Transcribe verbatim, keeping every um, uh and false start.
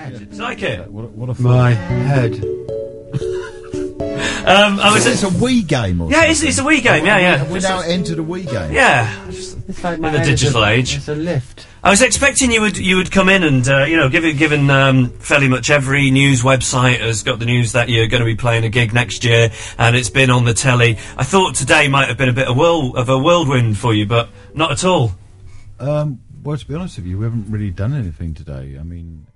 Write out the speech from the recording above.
head. Do you like it? What, what a My head. Um, I was. It's a Wii game, or Yeah, something. it's, it's a Wii game. Yeah, yeah. Have we now entered a Wii game? Yeah. It's like my In the head is digital a, age. It's a lift. I was expecting you would you would come in and uh, you know, given given um, fairly much every news website has got the news that you're going to be playing a gig next year, and it's been on the telly. I thought today might have been a bit of whirl of a whirlwind for you, but not at all. Um, well, to be honest with you, we haven't really done anything today. I mean,